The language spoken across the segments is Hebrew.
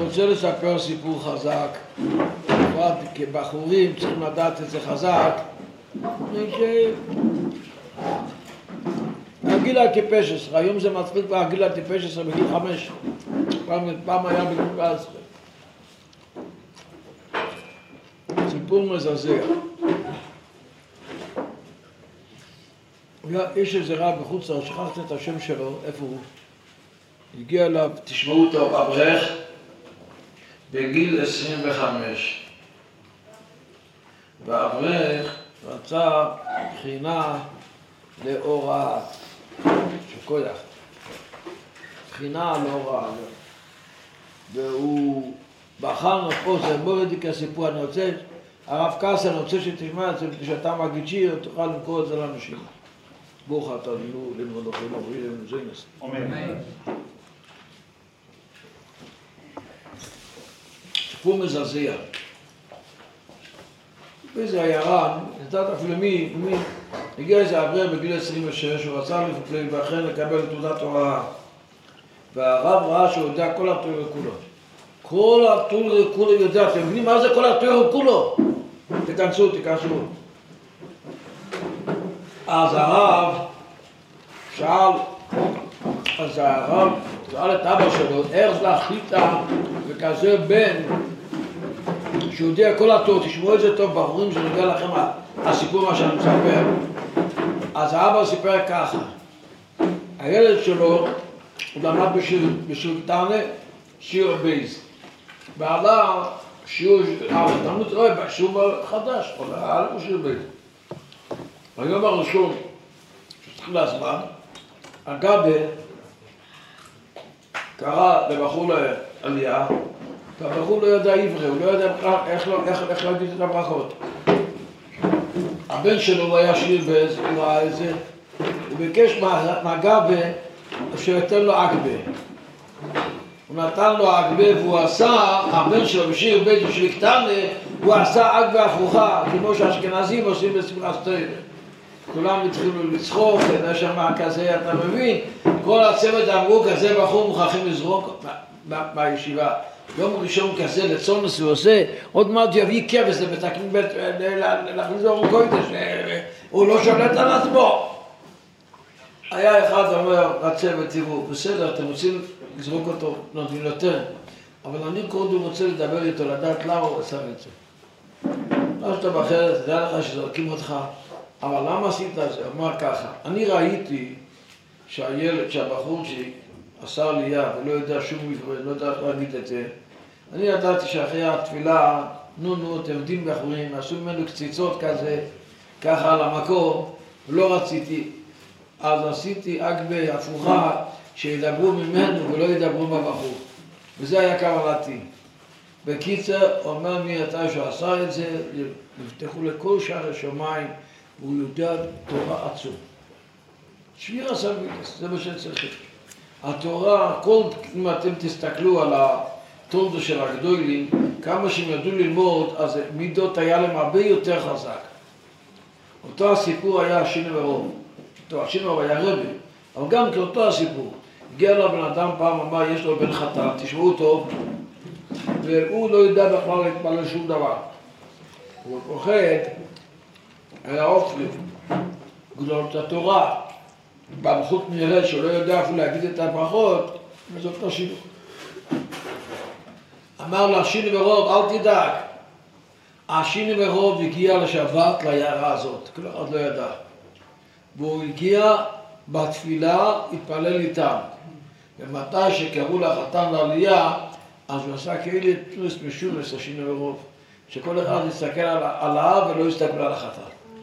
רוצה לספר סיפור חזק, בפרט כבחורים צריכים לדעת את זה חזק, הגיל הטיפש 10, היום זה מצחיק והגיל הטיפש 10 בגיל 5, פעם היה בגיל 17. סיפור מזעזע. יש איזה רב בחוץ לארץ, שכחתי את השם שלו, איפה הוא? הגיע אליו, תשמעו אותו, אברך בגיל 25. ואברך רצה בחינה להוראה, שכוייך, בחינה להוראה. והוא בחר נפוס, בוא ידיק הסיפור, אני רוצה, הרב קסר, אני רוצה שתשמע את זה, כשאתה מגיד שיר, תוכל למכור את זה לאנשים. ברוך אתה לנו, ללמוד לכם, אבריא לנו זינס. אמן. סיפור מזעזע. באיזה עיירה, נדעת אפילו מי, הגיע איזה אברך בגיל 26, הוא רצה להיבחן לקבל תעודת הוראה. והרב ראה שהוא יודע כל התורה כולו. כל התורה כולו יודע, אתם מבינים מה זה כל התורה כולו? תיכנסו. אז הרב שאל את אבא שלו, איך להחליט וכזה בן שהוא יודע כל התורה, תשמעו את זה טוב, בחורים שנוגע לכם הסיפור מה שאני מספר. אז האבא סיפר ככה, הילד שלו, הוא למד בשולטנה, שיעור בייס. ועלה שיעור, תלמוד רואה, בשיעור חדש, עלה בשיעור בייס. ביום הראשון, שצריך להזמן, הגבה קרא לבחור לעלייה, והבחור לא ידע עברי, הוא לא ידע איך להגיד את הברכות. הבן שלו היה שיר בייס, הוא ראה את זה, הוא ביקש מהגבה שיתן לו עקבה. הוא נתן לו עקבה והוא עשה, הבן שלו בשיר בייס בשביל קטנה, הוא עשה עקבה הפוכה, כמו שהאשכנזים עושים בשמחת תורה. כולם התחילו לצחוק, היה שם כזה, אתה מבין? כל הצוות אמרו, כזה בחור מוכרחים לזרוק בישיבה. יום ראשון כזה לצונס הוא עושה, עוד מעט יביא כבש לבתקים להכניס אור קוידש, הוא לא שולט על עצמו. היה אחד אומר, הצוות, תראו, בסדר, אתם רוצים לזרוק אותו, נותנים יותר, אבל אני קודם רוצה לדבר איתו, לדעת למה הוא עשה את זה. מה שאתה בחרת, תדע לך שזורקים אותך, אבל למה עשית את זה? אמר ככה, אני ראיתי שהבחור שעשה עלייה ולא יודע שום עברית, לא יודע איך להגיד את זה, אני ידעתי שאחרי התפילה, אתם יודעים בחורים, עשו ממנו קציצות כזה, ככה על המקום, ולא רציתי, אז עשיתי עקבה הפוכה שידברו ממנו ולא ידברו בבחור, וזה היה כוונתי. בקיצר, אומר מי אתה שעשה את זה, נפתחו לכל שער השמיים, והוא יודע תורה עצום. שביר הסלווידס, זה מה שצריכים. התורה, אם אתם תסתכלו על התורדו של הגדולים, כמה שהם ידעו ללמוד, אז מידות היה להם הרבה יותר חזק. אותו הסיפור היה השינה ורוב. השינה ורוב היה רבי, אבל גם כאותו הסיפור. הגיע לו בן אדם פעם, אמר, יש לו בן חתן, תשמעו טוב, והוא לא יודע בכלל להתפלל שום דבר. הוא פוחד, היה אופלי, גדולות התורה, במחות נראה שהוא לא יודע אפילו להגיד את הברכות, וזאת לא שינו. אמר לה, שיני ורוב, אל תדאג. השיני ורוב הגיע לשבת ליערה הזאת, כל אחד לא ידע. והוא הגיע בתפילה, התפלל איתם. ומתי שקראו לחתן לעלייה, אז הוא עשה כאלה תנוס משונס, השיני ורוב. שכל אחד יסתכל על האב ולא יסתכל על החתן.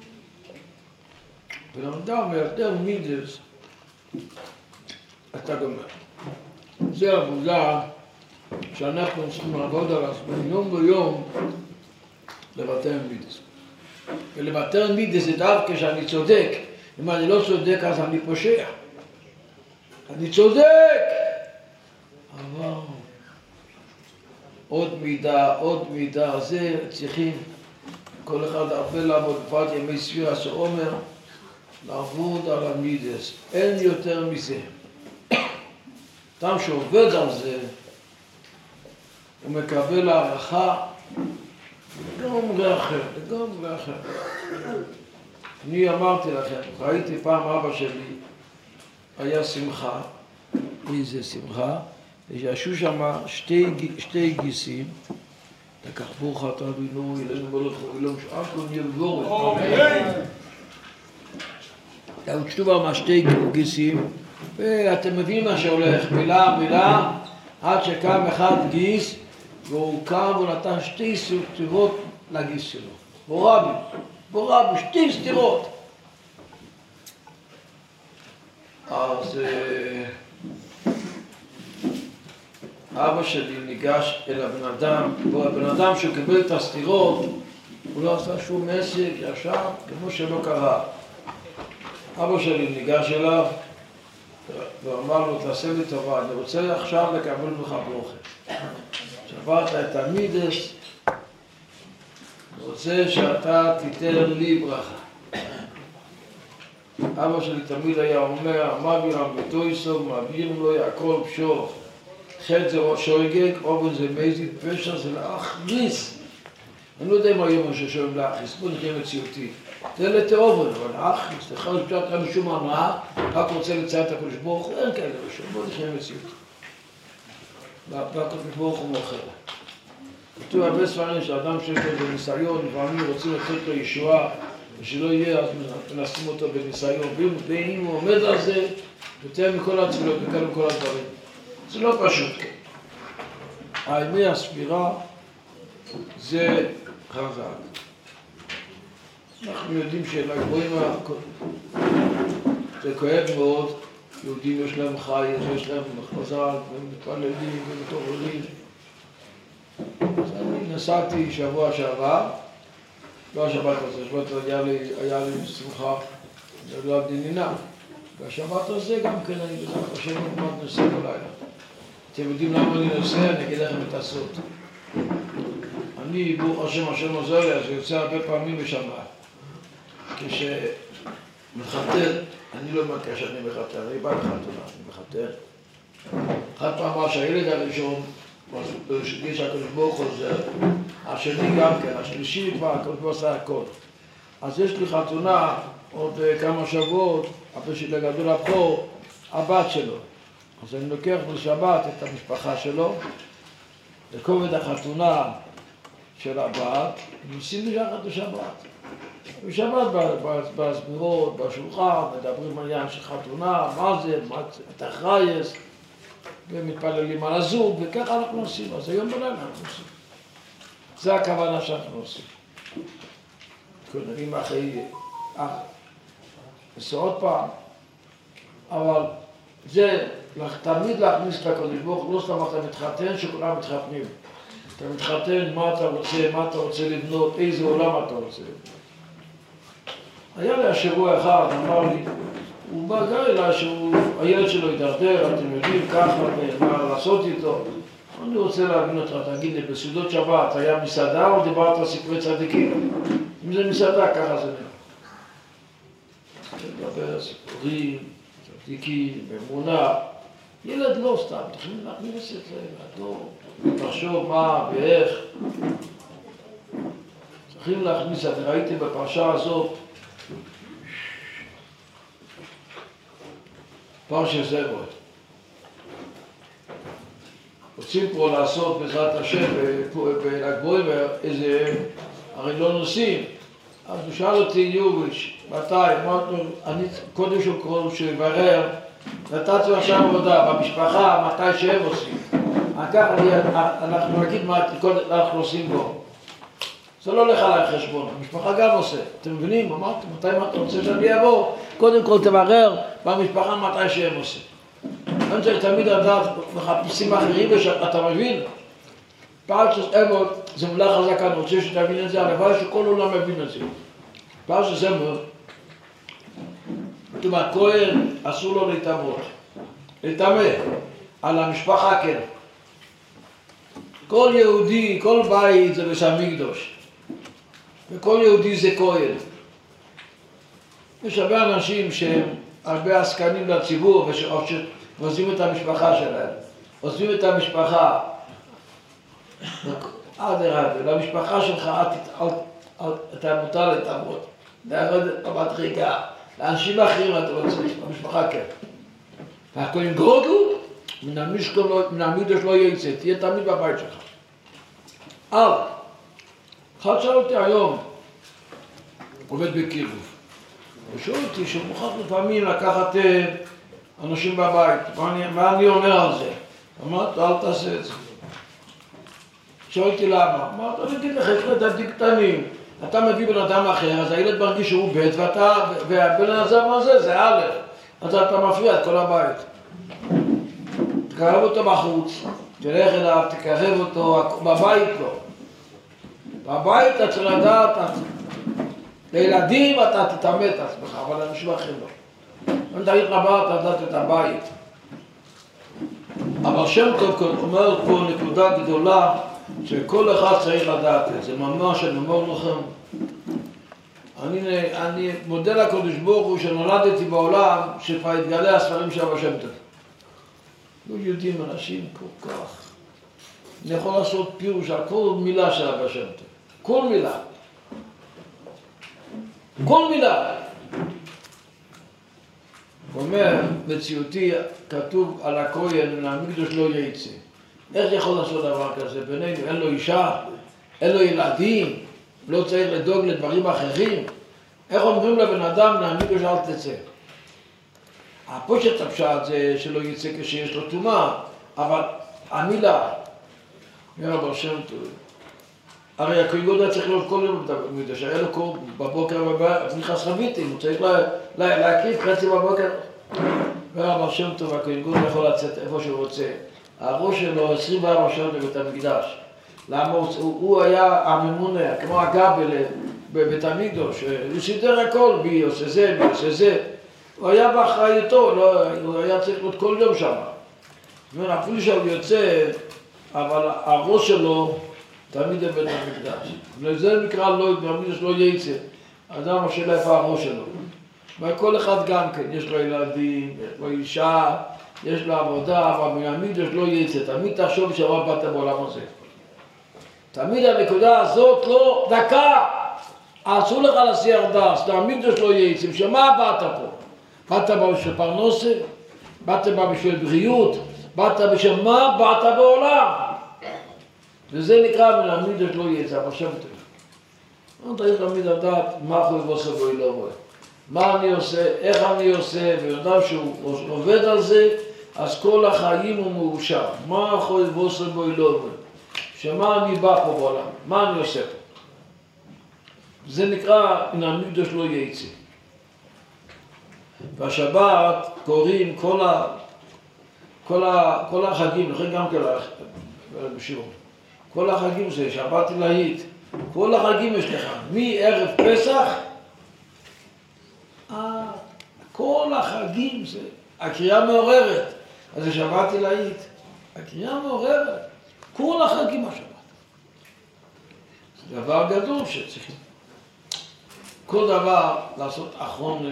ולמדה מיותר מידס, אתה גומר. זה עבודה שאנחנו צריכים לעבוד על עצמנו יום ביום לבטל מידס. ולבטל מידס זה דווקא שאני צודק. אם אני לא צודק אז אני פושע. אני צודק! אבל עוד מידה, זה צריכים כל אחד הרבה לעבוד בפרט ימי ספירה שעומר, לעבוד על המידס, אין יותר מזה. אדם שעובד על זה, הוא מקבל הערכה לגמרי אחר, לגמרי אחר. אני אמרתי לכם, ראיתי פעם אבא שלי, היה שמחה, איזה שמחה, וישו שם שתי גיסים, לקח ברוך אתה אדינו, ילנו מלך וגילום שעקון ילבורת. הוצאו בה שתי גיסים, ואתם מבינים מה שהולך, מילה, עד שקם אחד גיס, והוא קם ונתן שתי סתירות לגיס שלו. בורבי, שתי סתירות. אז אבא שלי ניגש אל הבן אדם, והבן אדם שקיבל את הסתירות, הוא לא עשה שום מסק, ישב, כמו שלא קרה. אבא שלי ניגש אליו, ואמר לו, תעשה לי טובה, אני רוצה עכשיו לקבל ממך ברוכה. שברת את המידס, אני רוצה שאתה תיתן לי ברכה. אבא שלי תמיד היה אומר, מעבירם בתויסוב, מעבירים לו הכל פשור. חטא זה שויגג, אובן זה מזיד, פשע זה להכניס. אני לא יודע מה היום ששואלים להכניס, בוא נחיה מציאותי. זה לתאובן, אבל להכניס, לך לפשט כאן משום אמרה, רק רוצה לציין את הקדוש ברוך הוא, אין כאלה ראשון, בוא נחיה מציאותי. והקדוש ברוך הוא מוכר. כתוב הרבה ספרים שאדם שיש לו בניסיון, לפעמים רוצים לתת לו ישועה, ושלא יהיה, אז מנסים אותו בניסיון. ואם הוא עומד על זה, יותר מכל התפילות, וכאלה מכל הדברים. זה לא פשוט. הימי הספירה זה חזק. אנחנו יודעים שלגבוהים זה כואב מאוד, יהודים יש להם חי, יש להם חזק, והם מתפללים ומתעוררים. אז אני נסעתי שבוע שעבר, לא השבת הזה, השבת היה לי שמחה, זה לא הבדינינה. והשבת הזה גם כן אני בזמן השם מאוד נוסע בלילה. אתם יודעים למה אני נוסע? אני אגיד לכם את הסוד. אני, ברוך השם עוזר לי, אז יוצא הרבה פעמים בשבת. כשמחתן, אני לא מכיר שאני מחתן, אני בא לחתונה, אני מחתן. אחת פעם שהילד הראשון, שגיש הקדוש ברוך הוא עוזר, השני גם כן, השלישי כבר, הקדוש ברוך הוא עשה הכל. אז יש לי חתונה עוד כמה שבועות, הבן שלי הגדול פה, הבת שלו. אז אני לוקח בשבת את המשפחה שלו, לכובד החתונה של הבת, ונוסעים ביחד בשבת. בשבת בהסבירות, בשולחן, מדברים על עניין של חתונה, מה זה, את החרייס, ומתפללים על הזוג, וככה אנחנו עושים. אז היום בלילה אנחנו עושים. זה הכוונה שאנחנו עושים. כוננים אחרי עשו עוד פעם, אבל זה תמיד להכניס את הקדוש ברוך הוא, לא סתם אתה מתחתן שכולם מתחתנים. אתה מתחתן, מה אתה רוצה לבנות, איזה עולם אתה רוצה לבנות. היה לי השבוע אחד, אמר לי, הוא בא גם אליי שהילד שלו ידרדר, אתם יודעים ככה, מה לעשות איתו. אני רוצה להבין אותך, תגיד לי, בסעודות שבת היה מסעדה או דיברת על סיפורי צדיקים? אם זה מסעדה, ככה זה נראה. לדבר על סיפורים, צדיקים, באמונה. ילד לא סתם, תכנים להכניס את זה, לעדור, לחשוב מה ואיך. צריכים להכניס, אני ראיתי בפרשה הזאת, פרשת זמרות. רוצים פה לעשות בעזרת השם בל"ג בעומר איזה, הרי לא נוסעים. אז הוא שאל אותי יוביץ', מתי? אמרנו, אני קודם שיברר, נתתי עכשיו עבודה במשפחה, מתי שהם עושים. ככה אנחנו נגיד מה אנחנו עושים בו. זה לא הולך עליי חשבון, המשפחה גם עושה. אתם מבינים? אמרתי, מתי מה אתה רוצה שאני אבוא? קודם כל תברר במשפחה מתי שהם עושים. אני צריך תמיד לדעת מחפשים אחרים ושאתה מבין. פרשת זמרות זה מילה חזקה, אני רוצה שתבין את זה, הלוואי שכל עולם מבין את זה. פרשת זמרות, כתוב, הכהן אסור לו להתאמה, על המשפחה כן. כל יהודי, כל בית זה בית המקדש, וכל יהודי זה כהן. יש הרבה אנשים שהם הרבה עסקנים לציבור, ועוזבים את המשפחה שלהם. עוזבים את המשפחה, אדרבה, למשפחה שלך אתה מותר להתעמרות. לרדת במדרגה. לאנשים אחרים אתה לא צריך, למשפחה כן. והכהן גודל, מן המידוש לא יצא, תהיה תמיד בבית שלך. אחד שאל אותי היום, עובד בקירוב. הוא שואל אותי שמוכרח לפעמים לקחת אנשים בבית. מה אני אומר על זה? אמרתי, אל תעשה את זה. שואל אותי למה? אמרתי, אני אגיד לך, יש ילדים קטנים. אתה מביא בן אדם אחר, אז הילד מרגיש שהוא ב' והבן אדם הזה זה א', אז אתה מפריע את כל הבית. תקרב אותו בחוץ, תלך אליו, תקרב אותו, בבית לא. בבית אתה צריך לדעת, לילדים אתה תתאמת את עצמך, אבל לאנשים אחרים לא. אם תגיד רבה, אתה לדעת את הבית. אבל שם טוב אומר פה נקודה גדולה, שכל אחד צריך לדעת את זה. ממש אני אומר לכם, אני מודה לקדוש ברוך הוא שנולדתי בעולם שכבר התגלה הספרים של אבא שם טוב. לא יודעים אנשים כל כך. אני יכול לעשות פירוש על כל מילה של אבא שם טוב. כל מילה. כל מילה. הוא אומר, מציאותי כתוב על הכהן, מהמקדוש לא יצא. איך יכול לעשות דבר כזה? בינינו אין לו אישה, אין לו ילדים, לא צריך לדאוג לדברים אחרים. איך אומרים לבן אדם, מהמקדוש אל תצא? הפושט הפשט זה שלא יצא כשיש לו טומאה, אבל המילה, אומר רבי שם טוב, הרי הכהן גודל צריך להיות כל יום במקדש, היה לו קור בבוקר נכנס חביתים, הוא צריך להקריב חצי בבוקר. אומר רבי שם טוב, הכהן גודל יכול לצאת איפה שהוא רוצה. הראש שלו 24 שעות בבית המקדש. למה הוא היה הממונה, כמו הגבל בבית המקדש, הוא סידר הכל, בי עושה זה, בי עושה זה. הוא היה באחריותו, הוא היה צריך להיות כל יום שם. זאת אומרת, אפילו שהוא יוצא, אבל הראש שלו תמיד בבית המקדש. וזה נקרא במקדש לא יצא. אדם השאלה איפה הראש שלו. וכל אחד גם כן, יש לו ילדים, יש לו אישה, יש לו עבודה, אבל מהמקדש לא יצא. תמיד תחשוב שרוב באת בעולם הזה. תמיד הנקודה הזאת לא, דקה, אסור לך להסיח דעת, מהמקדש לא יצא. שמה באת פה? באת בשביל פרנסה? באת בשביל בריאות? באת בשביל מה? באת בעולם. וזה נקרא מהמקדש לא יצא, אבל שם טוב. לא צריך תמיד לדעת מה חוי ועושה בו לא רואה. מה אני עושה, איך אני עושה, ויודע שהוא עובד על זה, אז כל החיים הוא מאושר. מה חוי ועושה בו לא רואה. שמה אני בא פה בעולם, מה אני עושה פה. זה נקרא מהמקדש לא יצא. בשבת קוראים כל החגים, לכן גם כן בשיעור. כל החגים זה שבת עילאית, כל החגים יש לך, מערב פסח, כל החגים זה, הקריאה מעוררת, אז זה שבת עילאית, הקריאה מעוררת, כל החגים השבת. זה דבר גדול שצריכים. כל דבר לעשות אחרונה.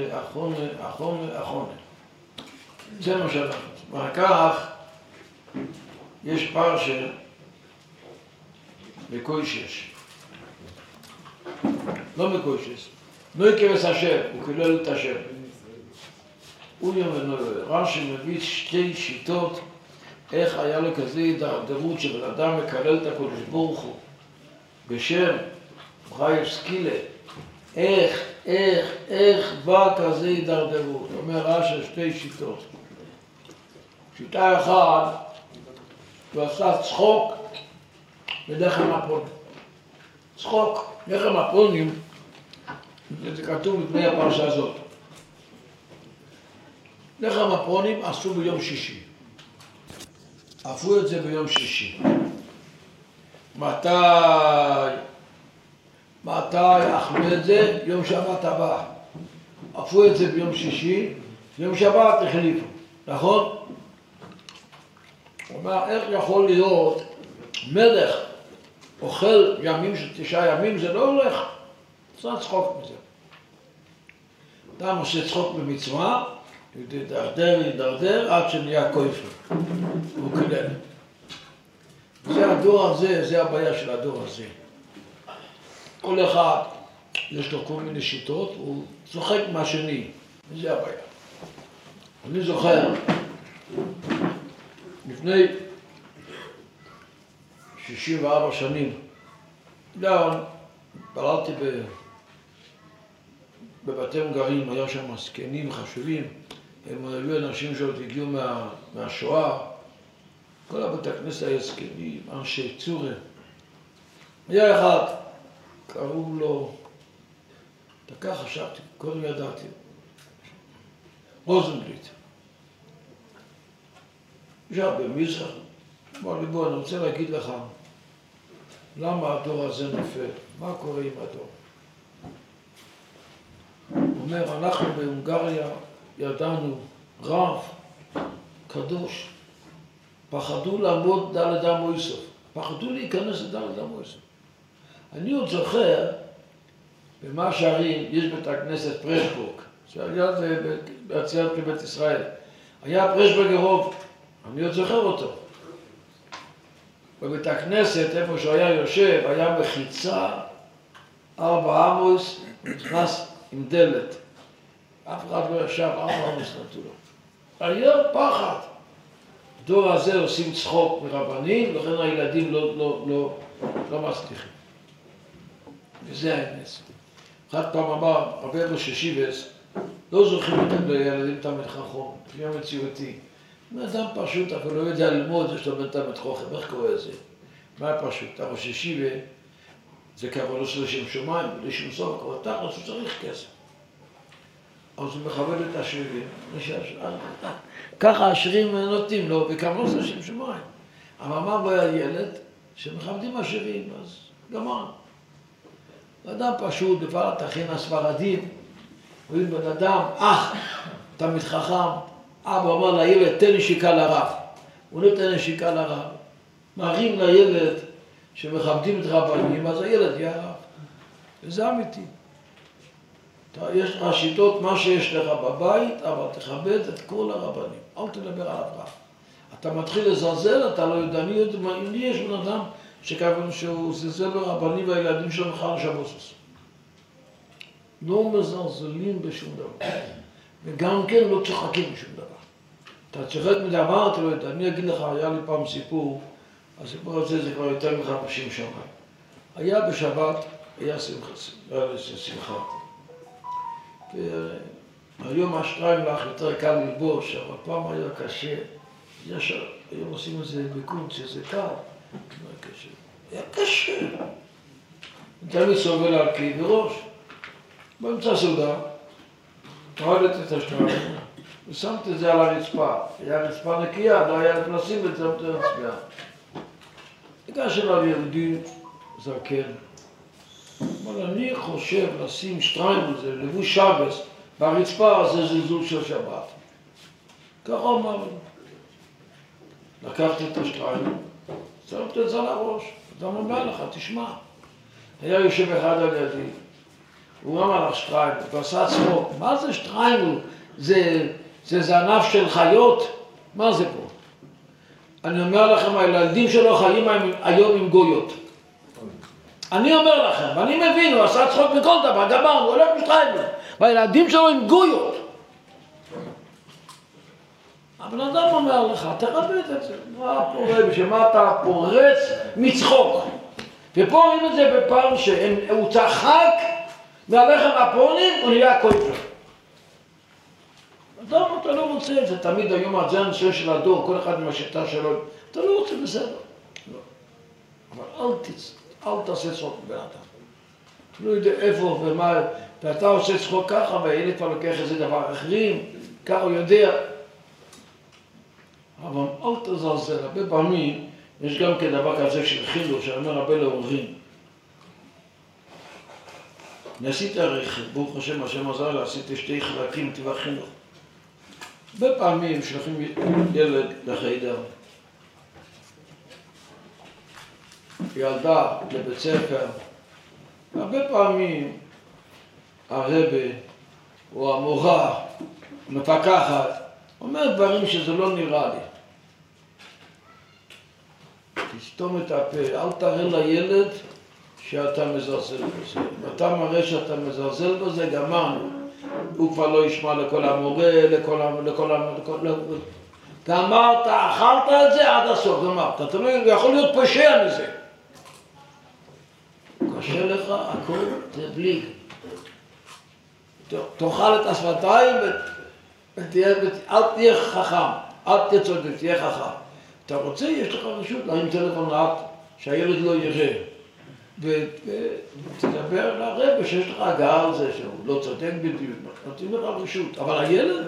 זה מה שאנחנו. ואחר כך יש פרשה בקוישש. לא בקוישש. נוי כבש השם, הוא כולל את השם. הוא יאמר, רש"י מביא שתי שיטות איך היה לו כזה הידרדרות שבן אדם מקלל את הקדוש ברוך הוא בשם חי סקילה. איך בא כזה הידרדרות? אומר רש"י שתי שיטות. שיטה אחת, הוא עשה צחוק בדחם הפונים. צחוק, דחם הפונים, זה כתוב לפני הפרשה הזאת. דחם הפונים עשו ביום שישי. עפו את זה ביום שישי. מתי אכלו את זה? יום שבת הבא. עפו את זה ביום שישי, יום שבת החליפו, נכון? הוא אומר, איך יכול להיות מלך אוכל ימים של 9 ימים, זה לא הולך. צריך צחוק מזה. אדם עושה צחוק במצווה, ידרדר עד שנהיה כופר. הוא כלל. זה הדור הזה, זה הבעיה של הדור הזה. כל אחד יש לו כל מיני שיטות, הוא צוחק מהשני, וזה הבעיה. אני זוכר, לפני 64 שנים, התפללתי בבתי הונגרים, היה שם זקנים חשובים, הם היו אנשים שעוד הגיעו מהשואה, כל הבית הכנסת היה זקנים, אנשי צורה. היה אחד, קראו לו, דקה חשבתי, קודם ידעתי, רוזנבליט. ישב במזרח, אמר לי בוא, אני רוצה להגיד לך, למה הדור הזה נופל? מה קורה עם הדור? הוא אומר, אנחנו בהונגריה ידענו רב, קדוש, פחדו לעמוד דלת המויסוף, פחדו להיכנס לדלת המויסוף. אני עוד זוכר, במה שערים יש בית הכנסת פרשבורג, שהיה בהציית לבית ישראל. היה פרשבורג הרוב, אני עוד זוכר אותו. בבית הכנסת, איפה שהוא היה יושב, היה מחיצה, 4 עמוס, נכנס עם דלת. אף אחד לא ישב, 4 עמוס נתנו לו. היה פחד. הדור הזה עושים צחוק מרבנים, לכן הילדים לא מצליחים. וזה האמת. אחד פעם אמר, הרבה בששיבס, לא זוכרים אותם לילדים תלמיד חכם, לפי המציאותי. אדם פשוט, אבל לא יודע ללמוד, יש לו בן תלמיד חכם, איך קורה זה? מה פשוט? הראש ישיבה, זה כבר לא של לשם שמיים, לשם סוף, כבר תחת שצריך כסף. אז הוא מכבד את העשירים, ככה העשירים נותנים לו, וכבר לא של לשם שמיים. אבל מה בא ילד? שמכבדים עשירים, אז גמר. אדם פשוט, בפעלת הכין הספרדים, רואים בן אדם, תלמיד חכם, אבא אמר לילד, תן נשיקה לרב. הוא נותן נשיקה לרב. מראים לילד שמכבדים את רבנים, אז הילד יהיה רב. וזה אמיתי. יש לך שיטות, מה שיש לך בבית, אבל תכבד את כל הרבנים. אל תדבר על רב. אתה מתחיל לזלזל, אתה לא יודע, אם יש בן אדם שכיוון שהוא זלזל ברבנים והילדים שלו מחר שבוסוס. לא מזלזלים בשום דבר. וגם כן לא צוחקים בשום דבר. אתה צוחק מדבר, אתה לא יודע. אני אגיד לך, היה לי פעם סיפור, הסיפור הזה זה כבר יותר מ50 שנה. היה בשבת, היה שמחה. היום השטריימלך יותר קל ללבוש, אבל פעם היה קשה. היום עושים את זה בקונץ, שזה קל. היה קשה. תמיד סובל על כאב ראש. באמצע סעודה, הורדת את השטריימלך, ושמת את זה על הרצפה. היה רצפה נקייה, לא היה לשים את זה על הרצפה. ניגש אליו יהודי זקן. אבל אני חושב לשים שטריימל, זה לבוש שבס, ברצפה זה זלזול של שבת. ככה אמר לי. לקחתי את השטריימל, שמת את זה על הראש. אדם אומר לך, תשמע. היה יושב אחד על ידי, הוא אמר לך שטריימל, ועשה צחוק. מה זה שטריימל? זה זנב של חיות? מה זה פה? אני אומר לכם, הילדים שלו חיים היום עם גויות. אני אומר לכם, ואני מבין, הוא עשה צחוק מכל דבר, גמרנו, הוא הולך משטריימל, והילדים שלו עם גויות. אבל אדם אומר לך, תכבד את זה, מה קורה, בשביל אתה פורץ מצחוק. ופה רואים את זה בפעם שהוא צחק מהלחם הפונים, הוא נהיה כואב. אדם, אתה לא רוצה את זה, תמיד היום הזה הנושא של הדור, כל אחד עם השיטה שלו, אתה לא רוצה בסדר. לא. אבל אל תעשה צחוק בבן אדם. לא יודע איפה ומה, ואתה עושה צחוק ככה, והילד כבר לוקח איזה דבר אחרים, ככה הוא יודע. אבל אל תזלזל, הרבה פעמים יש גם כדבר כזה של חינוך, שאומר הרבה להורים. אני עשיתי הרי, ברוך השם, השם עזר לי, עשיתי 2 חלקים, טבע חינוך. הרבה פעמים שלחים ילד לחיידר. ילדה לבית ספר. הרבה פעמים הרבי או המורה מפקחת אומר דברים שזה לא נראה לי. סתום את הפה, אל תראה לילד שאתה מזלזל בזה. אם אתה מראה שאתה מזלזל בזה, גמרנו. הוא כבר לא ישמע לכל המורה, גמרת, אכלת את זה עד הסוף, גמרת. אתה יכול להיות פושע מזה. קשה לך, הכל תבליג. תאכל את השפתיים אל תהיה חכם, אל תהיה צודק, תהיה חכם. אתה רוצה, יש לך רשות להרים טלפון לאט, שהילד לא יראה. ותדבר לרבא שיש לך הגעה על זה, שהוא לא צודק בדיוק, נותנים לך רשות. אבל הילד,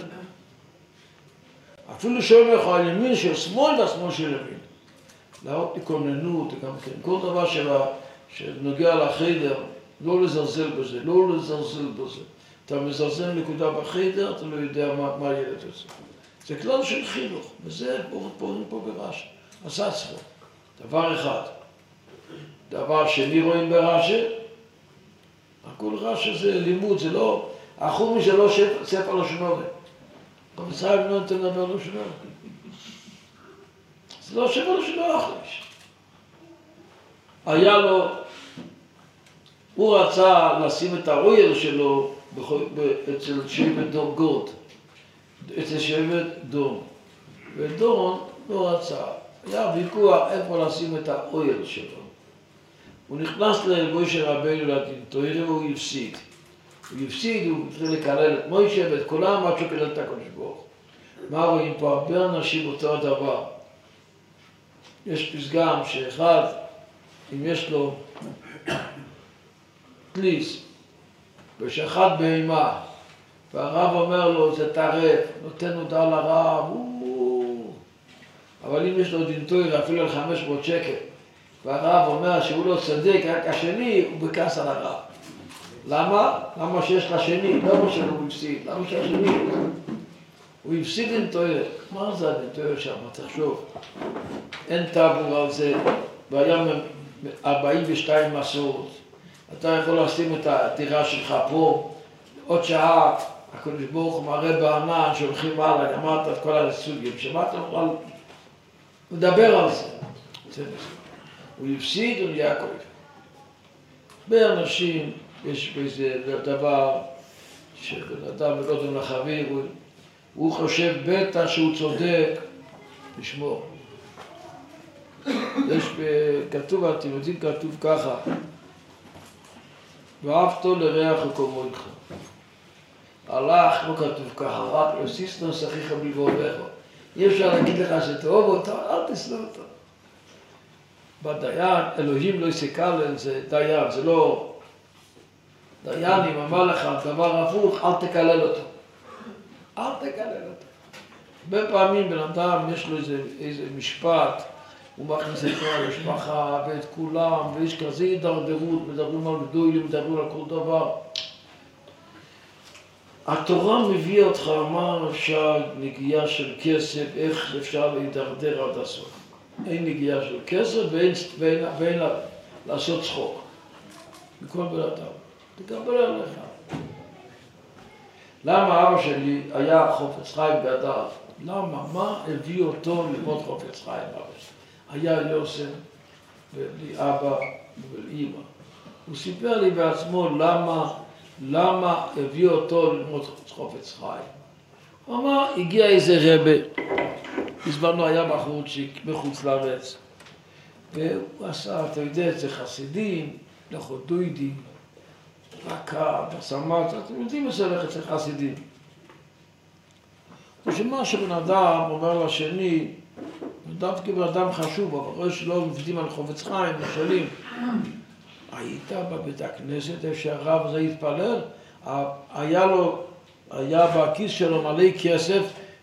אפילו שאומר לך על ימין של שמאל והשמאל של ימין. להראות לכוננות, גם כן, כל דבר שנוגע לחדר, לא לזלזל בזה, לא לזלזל בזה. אתה מזלזל נקודה בחדר, אתה לא יודע מה הילד עושה. זה כלל של חינוך, וזה פה ברש"י. עשה צחוק. דבר אחד. דבר שני רואים ברש"י, הכל רש"י זה לימוד, זה לא, החומש זה לא ספר לשון הרע. רבי ישראל לא נותן לדבר לשון הרע. זה לא ספר לשון הרע החומש. היה לו, הוא רצה לשים את האויר שלו אצל שבט דון גוד, אצל שבט דון, ודון לא רצה, היה ויכוח איפה לשים את האויר שלו. הוא נכנס למוישה רבינו לדין תורה והוא הפסיד. הוא התחיל לקלל את מוישה ואת כולם עד שקילל את הקדוש ברוך הוא. מה רואים פה? הרבה אנשים אותו הדבר. יש פסגם שאחד, אם יש לו תליס, ושאחד בהמה, והרב אומר לו, זה טרף, נותן הודעה לרב, אבל אם יש לו דין תורה אפילו על 500 שקל, והרב אומר שהוא לא צודק, רק השני הוא בכעס על הרב. למה? למה שיש לשני? למה שהוא הפסיד? למה שהשני? הוא הפסיד דין תורה. מה זה הדין תורה שם? תחשוב. אין טאבו על זה. והיה 42 מסורת. אתה יכול לשים את הדירה שלך פה. עוד שעה, הקדוש ברוך הוא מראה בענן שהולכים הלאה, גמרת את כל הסוגים. שמעתם על... מדבר על זה. הוא הפסיד, הוא נהיה כואב. באנשים יש באיזה דבר שבן אדם לא דומה לחביר, הוא חושב בטח שהוא צודק, לשמור. יש כתוב, אתם יודעים, כתוב ככה, ואהבתו לריח וקומך. הלך, לא כתוב ככה, רק יוסיסנו שכיך בלבובך. אי אפשר להגיד לך שתאהב אותו, אל תשנא אותו. בדיין, אלוהים לא יסקל על זה דיין, זה לא... דיין, אם אמר לך דבר הפוך, אל תקלל אותו. אל תקלל אותו. הרבה פעמים בן אדם יש לו איזה משפט, הוא מכניס את כל המשפחה ואת כולם, ויש כזה הידרדרות, מדברים על גדולים, מדברים על כל דבר. התורה מביאה אותך, מה אפשר נגיעה של כסף, איך אפשר להידרדר עד הסוף. אין נגיעה של כסף ואין לעשות צחוק. מכל בן אדם. תקבל עליך. למה אבא שלי היה חופץ חיים באדר? למה? מה הביא אותו ללמוד חופץ חיים אבא שלי? היה יוסף ולי אבא ולאמא. הוא סיפר לי בעצמו למה הביא אותו ללמוד חופץ חיים. הוא אמר, הגיע איזה רבה. בזמנו היה בחורצ'יק מחוץ לארץ. והוא עשה, אתה יודע, זה חסידים, לחודוידים, רקע, בסמת, אתם יודעים איזה הולך אצל חסידים. הוא שמע שבן אדם אומר לשני, דווקא בן אדם חשוב, אבל רואה שלא עובדים על חופץ חיים, משלים. היית בבית הכנסת, איפה שהרב הזה התפלל, היה בכיס שלו מלא כסף,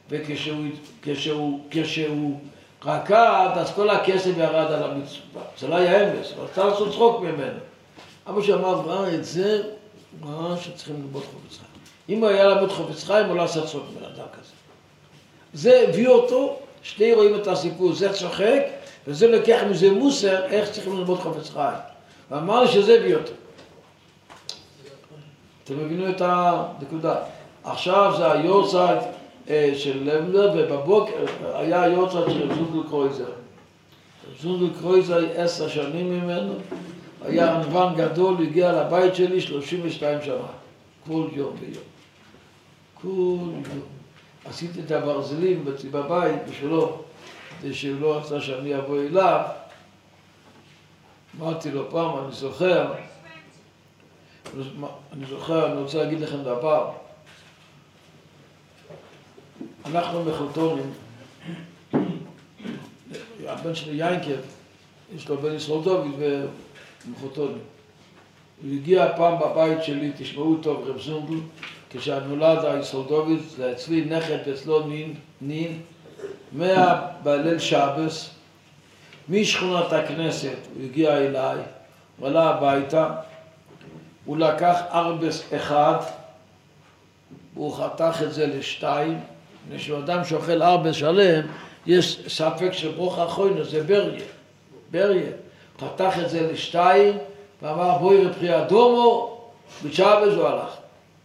וכשהוא רקד, אז כל הכסף ירד על המצפה. זה לא היה אמס, אבל אתה לעשות צחוק ממנו. אבא שאמר, את זה, שצריכים ללמוד חופץ חיים. אם הוא היה ללמוד חופץ חיים, הוא לא עשה צחוק מבן אדם כזה. זה הביא אותו, שני רואים את הסיפור, זה צוחק, וזה לקח מזה מוסר, איך צריכים ללמוד חופץ חיים. ואמר לי שזה הביא אותו. אתם מבינו את הנקודה. עכשיו זה היורצייט של למדר, ובבוקר היה היורצייט של זוגל קרויזר. זונדל קרויזר 10 שנים ממנו, היה ענוון גדול, הגיע לבית שלי 32 שנה, כל יום ויום. כל יום. עשיתי את הברזלים בבית בשבילו, כדי שהוא לא רצה שאני אבוא אליו. אמרתי לו פעם, אני זוכר, אני רוצה להגיד לכם דבר. אנחנו מחותונים, הבן שלי יינקב, יש לו בן ישראל דוד ומחותונים. הוא הגיע פעם בבית שלי, תשמעו טוב, רב זונדל, כשנולד ישראל דוד, זה אצלי נכד ואצלו נין, בליל שבס, משכונת הכנסת, הוא הגיע אליי, הוא עלה הביתה, הוא לקח ארבס אחד, הוא חתך את זה לשתיים, כשהוא אדם שאוכל ארבס שלם, יש ספק שברוך החוינו, זה בריה. הוא חתך את זה לשתיים, ואמר בואי רפחי אדומו, בשבס הוא הלך.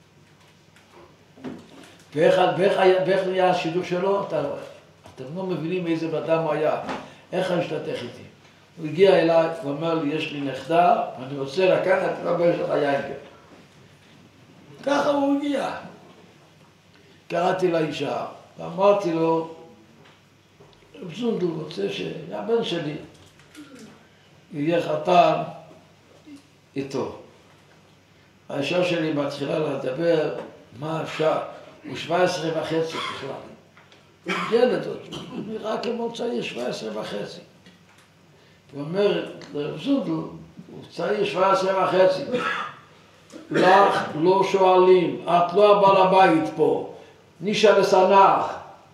ואיך נהיה השידור שלו? אתם לא מבינים איזה אדם הוא היה, איך הוא השתתך איתי. הוא הגיע אליי, הוא אומר לי, יש לי נכדה, אני רוצה לקחת את הבן שלך יינקב. ככה הוא הגיע. קראתי לאישה, ואמרתי לו, רב זונדל רוצה שהבן שלי יהיה חתן איתו. האישה שלי מתחילה לדבר, מה אפשר? הוא 17 וחצי בכלל. ילד עוד, הוא נראה כמו צעיר 17 וחצי. הוא אומר לרב זונדל, הוא צעיר 17 וחצי. לך לא שואלים, את לא הבעל הבית פה. נישה לסנח.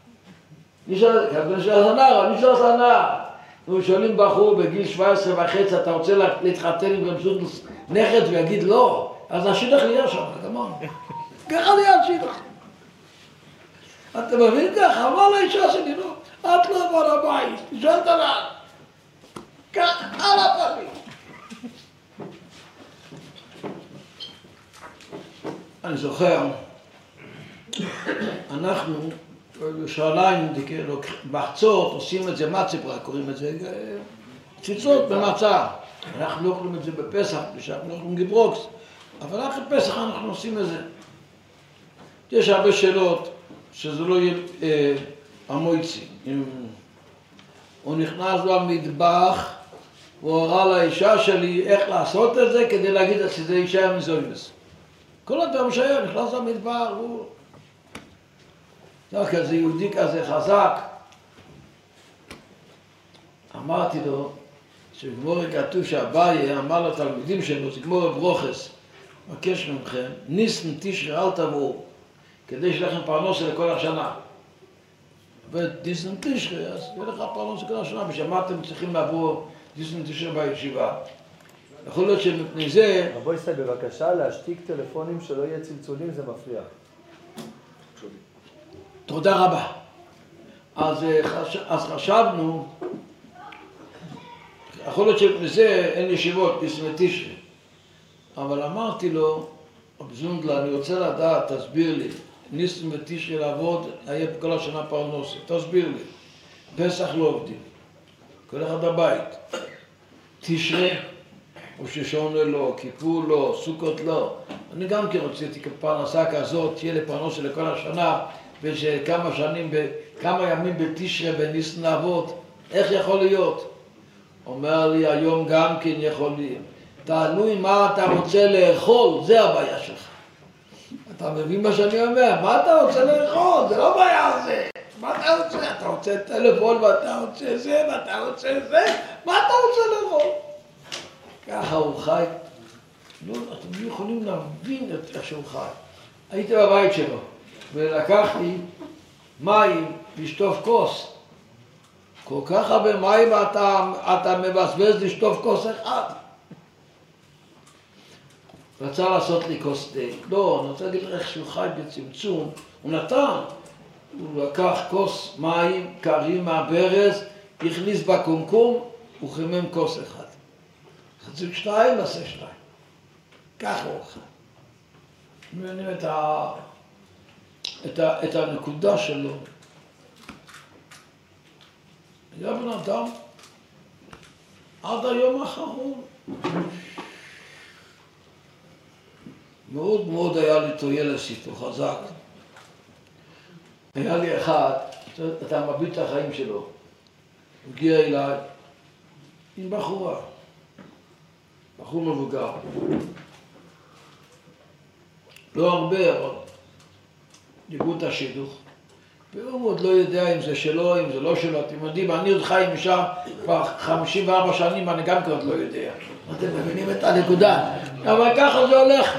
נישה לסנח. שואלים בחור בגיל 17 וחצי, אתה רוצה להתחתן עם רב זונדל נכד ויגיד לא? אז השידך נהיה שם, כמובן. ככה נהיה השידך. אתה מבין ככה? אמר לאישה שלי, לא, את לא בעל הבית, שואלת עליו. ככה, על הפנים. אני זוכר, אנחנו בירושלים, בחצות, עושים את זה מצפרה, קוראים את זה ציצות במצה. אנחנו לא אוכלים את זה בפסח, אנחנו לא אוכלים גיברוקס, אבל אחרי פסח אנחנו עושים את זה. יש הרבה שאלות שזה לא יהיה המויצי. הוא נכנס למטבח, הוא הורה לאישה שלי איך לעשות את זה כדי להגיד שזה אישה מזוימס. כל אדם שהיה נכנס למטבח, הוא... כזה יהודי כזה חזק. אמרתי לו, שבגמור כתוב שהבאי אמר לתלמידים שלו, זה גמור ברוכס, מבקש ממכם, ניסן תשרי אל תבואו, כדי שלכם פרנסה לכל השנה. וניסן תשרי, אז יהיה לך פרנסה לכל השנה, בשביל אתם צריכים לעבור ניסן תשרי בישיבה. יכול להיות שמפני זה... רבו ישראל, בבקשה להשתיק טלפונים שלא יהיה צלצולים, זה מפריע. תודה רבה. אז חשבנו, יכול להיות שמפני זה אין ישיבות, ניסן תשרי. אבל אמרתי לו, רב זונדל, אני רוצה לדעת, תסביר לי, ניסן ותשרי לעבוד, היה כל השנה פרנסה, תסביר לי. פסח לא עובדים, כל אחד הבית. תשרי, או ששונה לא, כיפור לא, סוכות לא. אני גם כן רציתי פרנסה כזאת, תהיה לפרנסה לכל השנה, ושכמה שנים, כמה ימים בתשרי בניסן לעבוד, איך יכול להיות? אומר לי, היום גם כן יכולים. תעלוי מה אתה רוצה לאכול, זה הבעיה שלך. אתה מבין מה שאני אומר? מה אתה רוצה לאכול? זה לא בעיה זה. מה אתה רוצה? אתה רוצה טלפון ואתה רוצה זה ואתה רוצה זה? מה אתה רוצה לאכול? ככה הוא חי. לא, אתם לא יכולים להבין איך שהוא חי. הייתי בבית שלו ולקחתי מים לשטוף כוס. כל כך הרבה מים אתה מבזבז לשטוף כוס אחד. רצה לעשות לי כוס תה. לא, אני רוצה להגיד לך איך שהוא חי בצמצום. הוא נתן. הוא לקח כוס מים קרים מהברז, הכניס בקומקום, הוא חימם כוס אחד. חצי שתיים, נעשה שתיים. ככה הוא חי. מבינים את הנקודה שלו. היה בן אדם עד היום האחרון. מאוד מאוד היה לי תועלת איתו, חזק. היה לי אחד, אתה מביט את החיים שלו. הוא הגיע אליי עם בחורה, בחור מבוגר. לא הרבה, אבל דיברו את השידוך. והוא עוד לא יודע אם זה שלו, אם זה לא שלו. אתם יודעים, אני עוד חי עם אישה כבר 54 שנים, אני גם כבר לא יודע. אתם מבינים את הנקודה. אבל ככה זה הולך.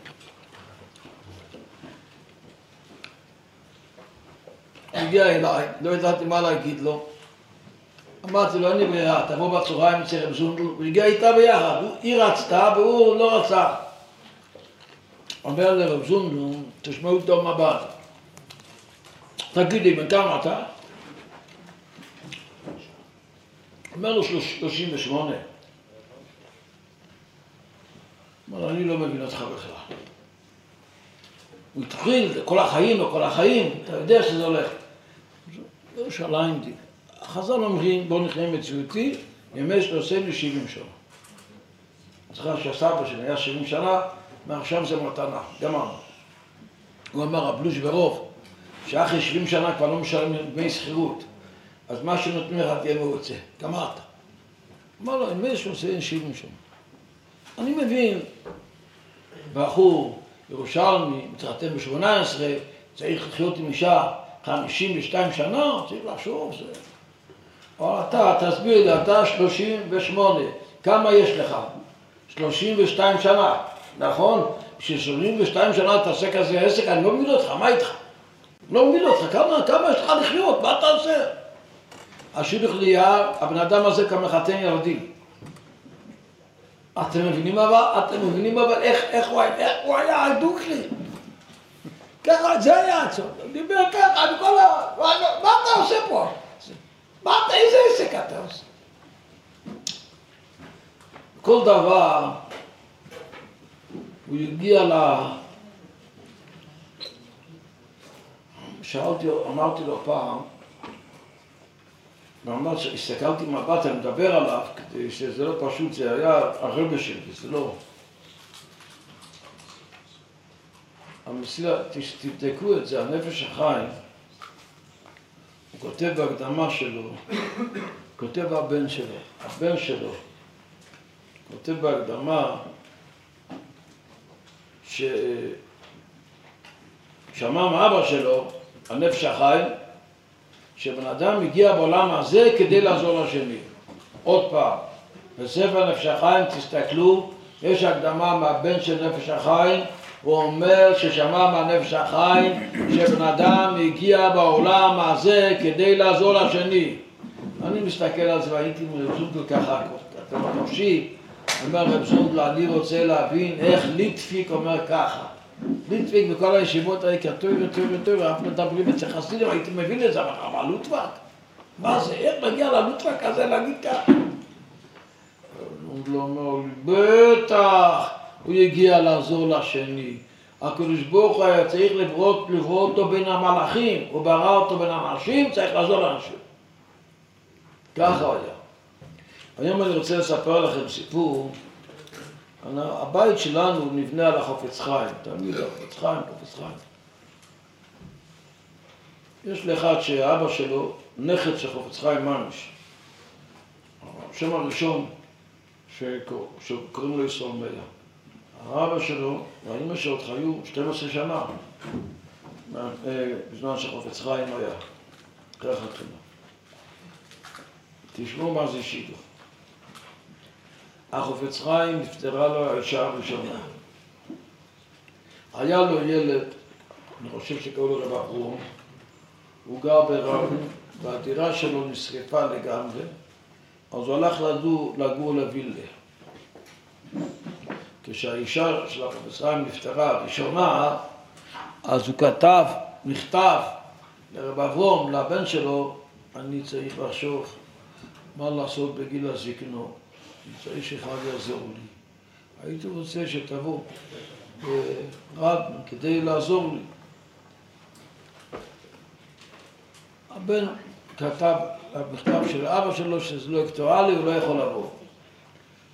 הגיע אליי, לא ידעתי מה להגיד לו. אמרתי לו, אני ברירה, תבוא בצהריים אצל רב זונדל. הוא הגיע איתה ביחד, היא רצתה והוא לא רצה. אומר לרב זונדל, תשמעו טוב מבט. תגידי, בן כמה אתה? אומר לו 38. אומר, אני לא מבין אותך בכלל. הוא התחיל, כל החיים, אתה יודע שזה הולך. ירושלים די. החז"ל אומרים, בוא נחיה מציאותי, ימי שלושים ל70 שנה. זכר שהסבא שלי היה 70 שנה, מעכשיו זה מתנה, גמרנו. הוא אמר, הבלוש ברוב, שאחרי 70 שנה כבר לא משלם דמי שכירות, אז מה שנותנים לך תהיה מרוצה, גמרת. אמר לו, ימי שלושים 70 שנה. אני מבין, בחור ירושלמי, מתחתן ב18, צריך לחיות עם אישה 52 שנה, צריך לחשוב זה. אבל אתה, תסביר לי, אתה 38, כמה יש לך? 32 שנה, נכון? בשביל 32 שנה תעשה כזה עסק, אני לא מבין אותך, מה איתך? לא מבין אותך, כמה יש לך לחיות, מה אתה עושה? השידוך ליער, הבן אדם הזה כאן מחתן ילדים. אתם מבינים אבל איך הוא היה הדוק לי? ככה, זה היה עצור. הוא דיבר ככה, מה אתה עושה פה? איזה עסק אתה עושה? כל דבר, הוא הגיע אמרתי לו פעם, ואמרת שהסתכלתי מבט, אני מדבר עליו, כדי שזה לא פשוט, זה היה הרבה שלי, זה לא. המסילה, תבדקו את זה, הנפש החיים, הוא כותב בהקדמה שלו, כותב הבן שלו, כותב בהקדמה, ששמע מאבא שלו, הנפש החיים, שבן אדם הגיע בעולם הזה כדי לעזור לשני. עוד פעם, בספר נפש החיים, תסתכלו, יש הקדמה מהבן של נפש החיים, הוא אומר ששמע מהנפש החיים שבן אדם הגיע בעולם הזה כדי לעזור לשני. אני מסתכל על זה והייתי מרב זונדל ככה, אתה מנושי, אומר רב זונדל, אני רוצה להבין איך ליטפיק אומר ככה. ליטפיק בכל הישיבות האלה יותר, אף מדברים אצל חסידים, הייתי מבין את זה, אבל לוטבק? מה זה? איך מגיע ללוטבק הזה להגיד ככה? הוא אומר לי, בטח, הוא הגיע לעזור לשני. הקדוש ברוך הוא היה צריך לברוא אותו בין המלאכים, הוא ברא אותו בין האנשים, צריך לעזור לאנשים. ככה היה. היום אני רוצה לספר לכם סיפור. הבית שלנו נבנה על החפץ חיים, תמיד החפץ חיים. יש לאחד שהאבא שלו נכד של חפץ חיים ממש. השם הראשון שקוראים לו ישראל מאיר. האבא שלו והאמא שלו חיו 12 שנה בזמן שחפץ חיים היה. ככה תחילה. תשמעו מה זה שידוך. החפץ חיים נפטרה לו האישה הראשונה. היה לו ילד, אני חושב שקראו לו רב אברום, הוא גר ברבים, והדירה שלו נשרפה לגמרי, אז הוא הלך לגור לווילה. כשהאישה של החפץ חיים נפטרה הראשונה, אז הוא כתב מכתב לרב אברום, לבן שלו, אני צריך לחשוב מה לעשות בגיל הזקנו. אני צריך שאחד יעזור לי. הייתי רוצה שתבוא רב כדי לעזור לי. הבן כתב במכתב של אבא שלו שזה לא אקטואלי, הוא לא יכול לבוא.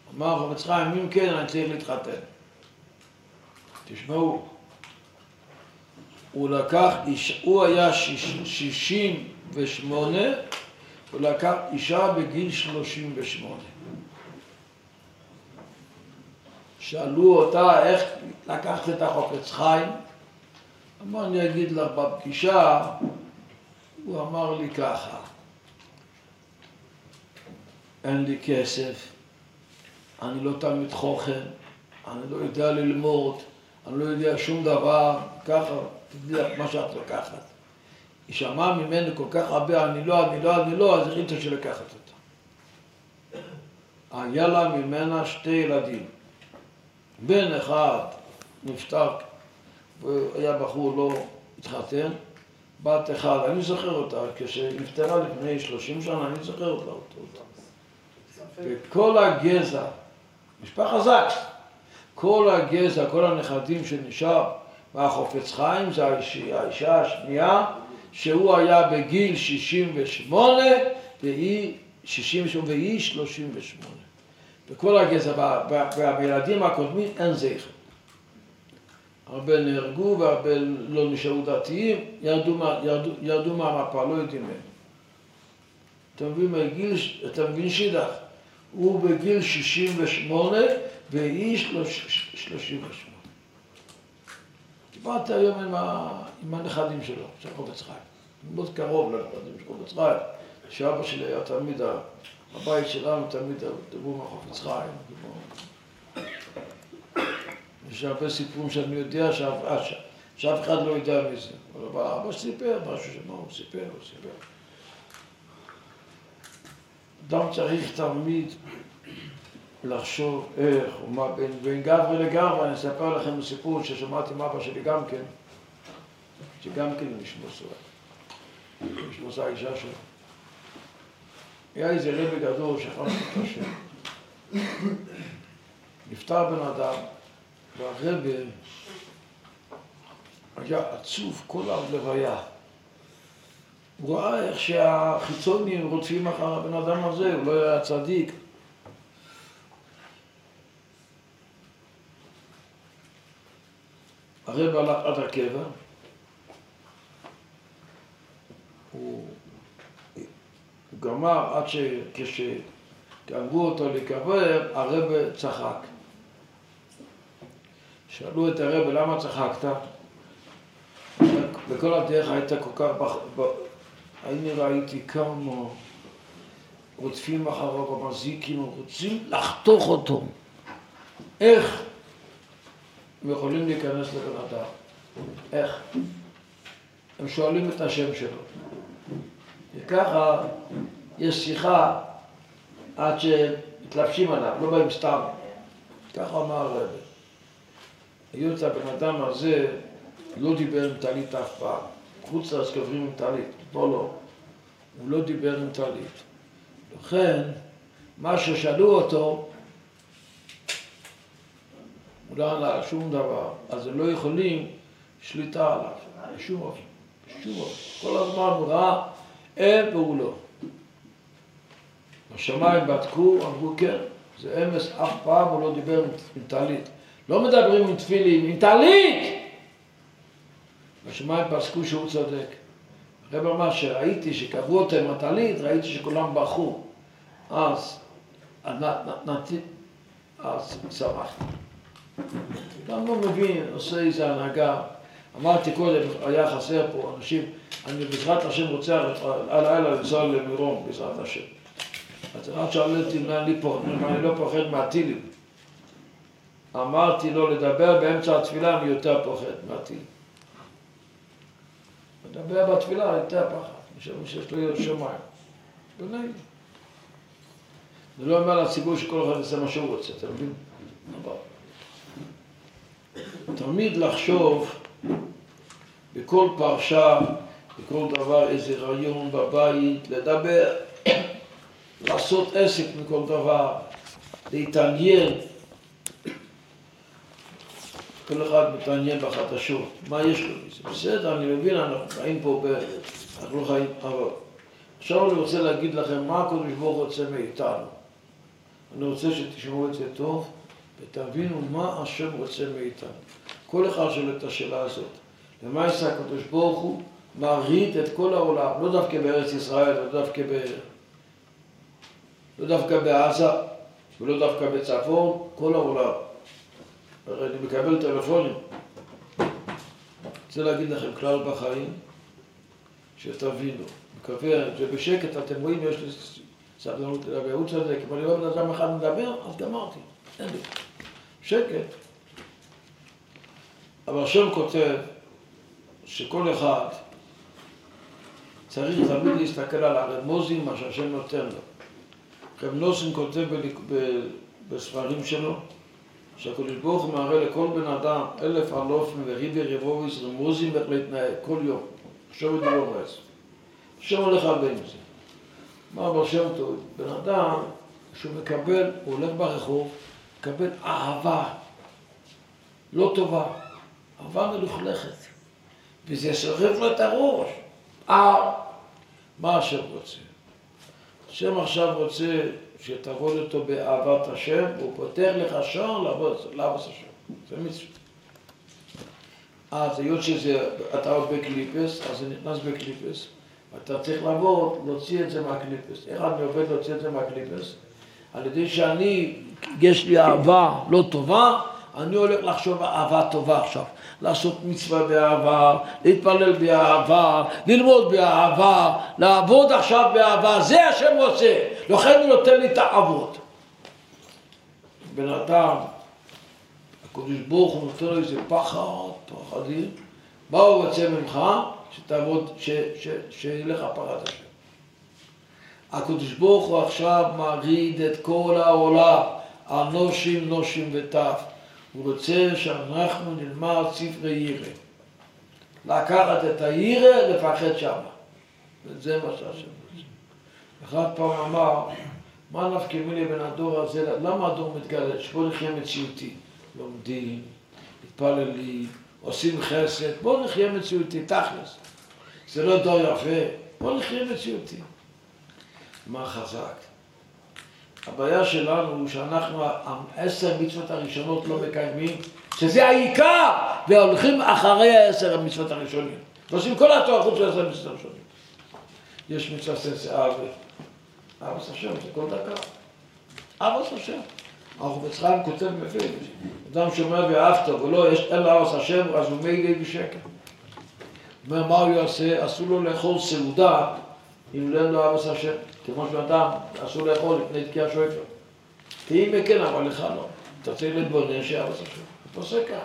אמר חפץ חיים, אם כן, אני צריך להתחתן. תשמעו, הוא היה 68, הוא לקח אישה בגיל 38. שאלו אותה איך לקחת את החפץ חיים, אמר, אני אגיד לך בפגישה, הוא אמר לי ככה, אין לי כסף, אני לא תלמיד חוכם, אני לא יודע ללמוד, אני לא יודע שום דבר, ככה, תדעי מה שאת לקחת. היא שמעה ממנו כל כך הרבה, אני לא, אז החליטה שלקחת אותה. היה לה ממנה 2 ילדים. בן אחד נפטר, והיה בחור לא התחתן, בת אחד, אני זוכר אותה, כשנפטרה לפני 30 שנה, אני זוכר אותה. וכל הגזע, משפחה זקס, כל הגזע, כל הנכדים שנשאר מהחפץ חיים, זה האישה השנייה, שהוא היה בגיל 68, והיא 38. וכל הגזע, והילדים הקודמים אין זכר. הרבה נהרגו והרבה לא נשארו דתיים, ירדו מהמפה, לא יודעים מהם. אתה מבין שידך? הוא בגיל 68 והיא 38. דיברתי היום עם הנכדים שלו, של חפץ חיים. מאוד קרוב לנכדים של חפץ חיים. שאבא שלי היה תמיד, הבית שלנו תמיד דיברו מהחפץ חיים. יש הרבה סיפורים שאני יודע שאף אחד לא יודע מזה. אבל אבא סיפר משהו שמה הוא סיפר. אדם צריך תמיד לחשוב איך, ומה בין גברי לגברי. אני אספר לכם סיפור ששמעתי מאבא שלי גם כן, שגם כן נשמוסה האישה שלו. היה איזה רבי גדול שחרש את השם. נפטר בן אדם, והרבי היה עצוב כל הלוויה. הוא ראה איך שהחיצונים רוצים אחר הבן אדם הזה, הוא לא היה צדיק. הרבי הלך עד הקבר, הוא גמר עד כשגמרו אותו לקבר, הרבי צחק. שאלו את הרבי, למה צחקת? בכל הדרך היית כל כך אני ראיתי כמה רודפים אחריו המזיקים, רוצים לחתוך אותו. איך הם יכולים להיכנס לבן אדם? איך? הם שואלים את השם שלו. וככה יש שיחה עד שמתלבשים עליו, לא באים סתם. ככה אמר הרבי. היות הבן אדם הזה לא דיבר עם טלית אף פעם. חוץ אז קברים עם טלית, פה לא. הוא לא דיבר עם טלית. לכן, מה ששאלו אותו, הוא לא ענה שום דבר, אז הם לא יכולים שליטה עליו. בשום אופן. כל הזמן הוא ראה, אין והוא לא. השמיים בדקו, אמרו כן, זה אמס, אף פעם הוא לא דיבר עם טלית. לא מדברים עם תפילים, עם טלית! השמיים פסקו שהוא צודק. הרב אמר שראיתי שקברו אותם עם הטלית, ראיתי שכולם בחו. אז שמחתי. גם לא מבין, עושה איזה הנהגה. אמרתי קודם, היה חסר פה אנשים, אני בעזרת השם רוצה הלילה לנסוע למירון, בעזרת השם. אז רק שאלתי מה אני לא פוחד מהטילים. אמרתי לו לדבר באמצע התפילה, אני יותר פוחד מהטילים. לדבר בתפילה יותר פחד, משום שיש לו שמיים. בנהי. זה לא אומר לציבור שכל אחד יעשה מה שהוא רוצה, אתה מבין? תמיד לחשוב בכל פרשה, בכל דבר, איזה רעיון בבית, לדבר, לעשות עסק מכל דבר, להתעניין. כל אחד מתעניין בחדשות, מה יש לו מזה? בסדר, אני מבין, אנחנו חיים פה אנחנו חיים, אבל עכשיו אני רוצה להגיד לכם מה הקדוש ברוך הוא רוצה מאיתנו. אני רוצה שתשמעו את זה טוב ותבינו מה השם רוצה מאיתנו. כל אחד שואל את השאלה הזאת. למה יעשה הקדוש ברוך הוא מרעיד את כל העולם, לא דווקא בארץ ישראל, לא דווקא בעזה, ולא דווקא בצפון, כל העולם. הרי אני מקבל טלפונים. רוצה להגיד לכם כלל בחיים, שתבינו. מקווה, ובשקט אתם רואים, יש לי סבלנות לדבר. הוא צודק, אם אני רואה בן אדם אחד מדבר, אז גמרתי. אין לי. שקט. אבל השם כותב שכל אחד צריך תמיד להסתכל על הרמוזים, מה שהשם נותן לו. רב נוסן כותב בספרים שלו, שהקדוש ברוך הוא מראה לכל בן אדם 1000 אלופים וריבי רבוביס רמוזים איך להתנהג כל יום. עכשיו הוא דיבור רץ. השם הולך הרבה עם זה. מה בשם טוב? בן אדם שהוא מקבל, הוא הולך ברחוב, מקבל אהבה לא טובה, אהבה מלוכלכת. וזה שרף לו את הראש. מה השם רוצה? השם עכשיו רוצה שתבוא אותו באהבת השם, והוא פותח לך שער לעבוד השם. זה מצווה. אז היות שאתה עוד בקליפס, אז זה נכנס בקליפס. אתה צריך לעבור, להוציא את זה מהקליפס. איך אני עובד להוציא את זה מהקליפס? על ידי שאני, יש לי אהבה לא טובה, אני הולך לחשוב אהבה טובה עכשיו. לעשות מצווה באהבה, להתפלל באהבה, ללמוד באהבה, לעבוד עכשיו באהבה. זה השם רוצה. לכן הוא נותן לי את העבוד. בן אדם, הקדוש ברוך הוא נותן לו איזה פחדים. מה הוא רוצה ממך? שתעבוד, שילך הפרת השם. הקדוש ברוך הוא עכשיו מרעיד את כל העולם, נושים וטף. הוא רוצה שאנחנו נלמד ספרי ירא. לקחת את הירא, לפחד שם. וזה מה שהשם רוצה. אחד פעם אמר, מה נפקא מינה בין הדור הזה? למה הדור מתגלה? שבוא נחיה מציאותי. לומדים, מתפללים, עושים חסד. בוא נחיה מציאותי, תכלס. זה לא דור יפה. בוא נחיה מציאותי. מה חזק? הבעיה שלנו הוא שאנחנו 10 מצוות הראשונות לא מקיימים, שזה העיקר, והולכים אחרי 10 המצוות הראשונים. ועושים כל התורה חוץ של 10 המצוות הראשונים. יש מצווה סנסה אהבת השם, זה כל דקה. אהבת השם. אנחנו בצחיים כותב מפיל. אדם שאומר ואהבת, ולא, אין לו אהבת השם, אז הוא מילא בשקט. הוא אומר, מה הוא יעשה? אסור לו לאכול סעודה, אם לא אין לו אהבת השם. כמו שאדם אסור לאכול לפני תקיע שופר. תהי מכן, אבל לך לא. אתה צריך להתבונן שאהבת השם. הוא פוסק כך.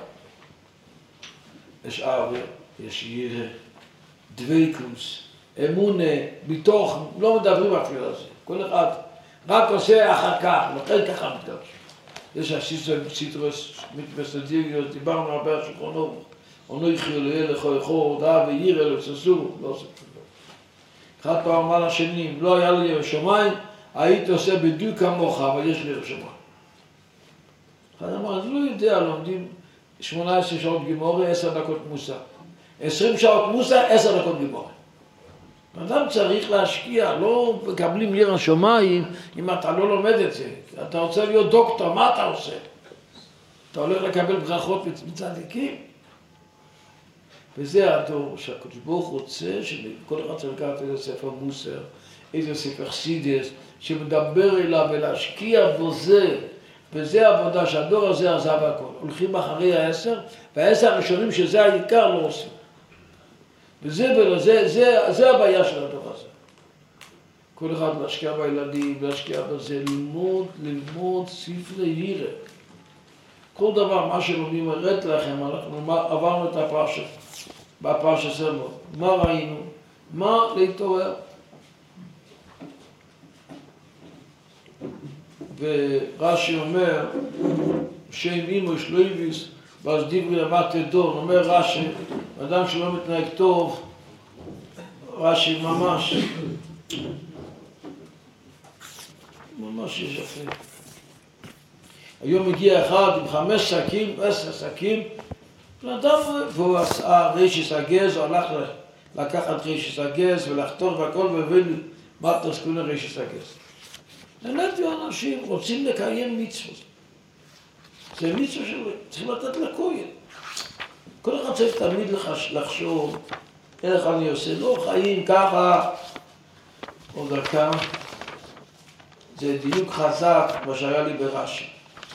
יש אהבה, יש ירא, דבקות, אמונה, מתוך, לא מדברים אפילו על זה. כל אחד רק עושה אחר כך, לכן ככה מתגרש. יש הסיטרוס מתמסדיגיות, דיברנו הרבה על שולחנו, אונו יחיו לאלה לכו דעה וירא לצסו, לא עושה פשוט. אחד פעם אמר לשנים, לא היה לי שמיים, הייתי עושה בדיוק כמוך, אבל יש לי שמיים. אחד אמר, אני לא יודע, לומדים 18 שעות גימורי, 10 דקות מוסר. 20 שעות מוסר, 10 דקות גימורי. אדם צריך להשקיע, לא מקבלים לירה שמיים אם אתה לא לומד את זה. אתה רוצה להיות דוקטור, מה אתה עושה? אתה הולך לקבל ברכות מצדיקים? וזה הדור שהקדוש ברוך הוא רוצה שכל אחד צריך לקחת איזה ספר מוסר, איזה ספר סידס, שמדבר אליו ולהשקיע בו זה, וזה העבודה שהדור הזה עזב הכל. הולכים אחרי 10, וה10 הראשונים שזה העיקר לא עושים. וזה הבעיה של הדור הזה. כל אחד להשקיע בילדים, להשקיע בזה, ללמוד ספרי ירא. כל דבר, מה שלומדים הראת לכם, אנחנו עברנו את הפרשה, בפרשה שלנו. מה ראינו? מה להתעורר? ורש"י אומר, שם אימו יש לא הביס, ואז דברי למד דון, אומר רש"י, אדם שלא מתנהג טוב, רש"י ממש יש יפה. היום הגיע אחד עם 5 שקים, 10 שקים, לאדם, והוא עשה רישיס הגז, הוא הלך לקחת רישיס הגז ולחתור והכל, והביא לי, מה תסכו לרישיס הגז? נהניתו אנשים רוצים לקיים מצוות. זה מצווה שצריכים לתת לכהן. כל אחד צריך תמיד לחשוב איך אני עושה, לא חיים ככה. עוד דקה, זה דיוק חזק מה שהיה לי ברש"י.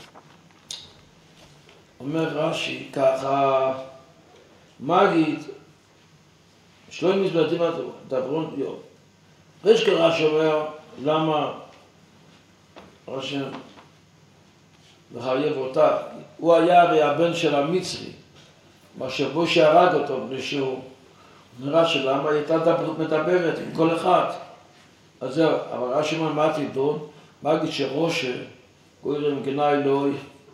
אומר רש"י ככה, מגיד, שלוי מזבדים דברון יום. ריש כרש"י אומר, למה רש"י מחייב אותה? הוא היה הרי הבן של המצרי, מה שבו שהרג אותו בלי שהוא נראה שלמה היא הייתה מדברת עם כל אחד. אז זהו, אבל רש"י אומר, מה תדון? מגיד שראשה, גוירם גנאי לו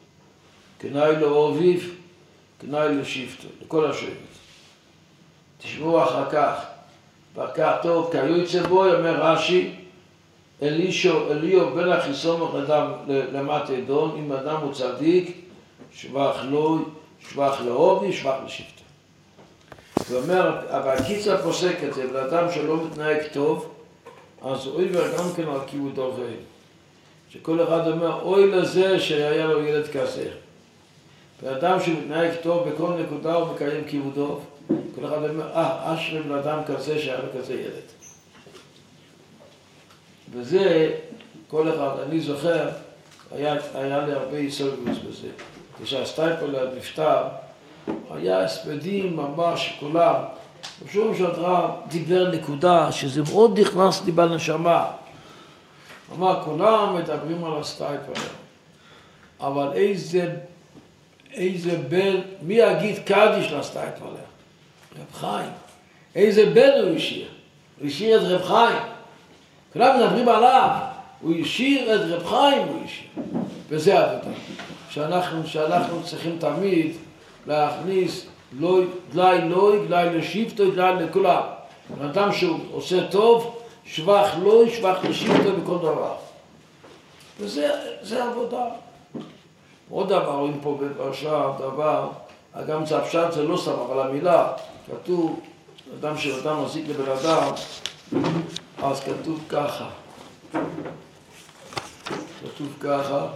אביו, גנאי לו שבטו, לכל השבט. תשמעו אחר כך, טוב, כי היו יצא בו, אומר רש"י, אליו בן אחיסומך אדם למטה דון, אם אדם הוא צדיק, שבח לו, שבח לאובי, שבח לשבטו. הוא אומר, אבל הקיצה פוסק את זה, לאדם שלא מתנהג טוב, אז אוי וגם כן על כיבודו ואין. שכל אחד אומר, אוי לזה שהיה לו ילד כזה. ואדם שמתנהג טוב בכל נקודה הוא מקיים כיבודו. כל אחד אומר, אשרים לאדם כזה שהיה לו כזה ילד. וזה, כל אחד, אני זוכר, היה לי הרבה יסודות בזה. כשהסטייפלר נפטר, היה הספדים ממש כולם. בשום שעדרה דיבר נקודה שזה מאוד נכנס לי בנשמה. אמר, כולם מדברים על הסטייפלר. אבל איזה בן, מי יגיד קדיש לסטייפלר? רב חיים. איזה בן הוא השאיר? הוא השאיר את רב חיים. כולם מדברים עליו. הוא השאיר את רב חיים, הוא השאיר. וזה עבודה. שאנחנו צריכים תמיד להכניס גלי לשבטו, גלי לכולם. אדם שהוא עושה טוב, שבח לו, שבח לשבטו בכל דבר. וזה עבודה. עוד דבר, רואים פה בפרשה, דבר, גם זה הפשט זה לא סתם, אבל המילה, כתוב, אדם שאדם מזיק לבן אדם, אז כתוב ככה. כתוב ככה,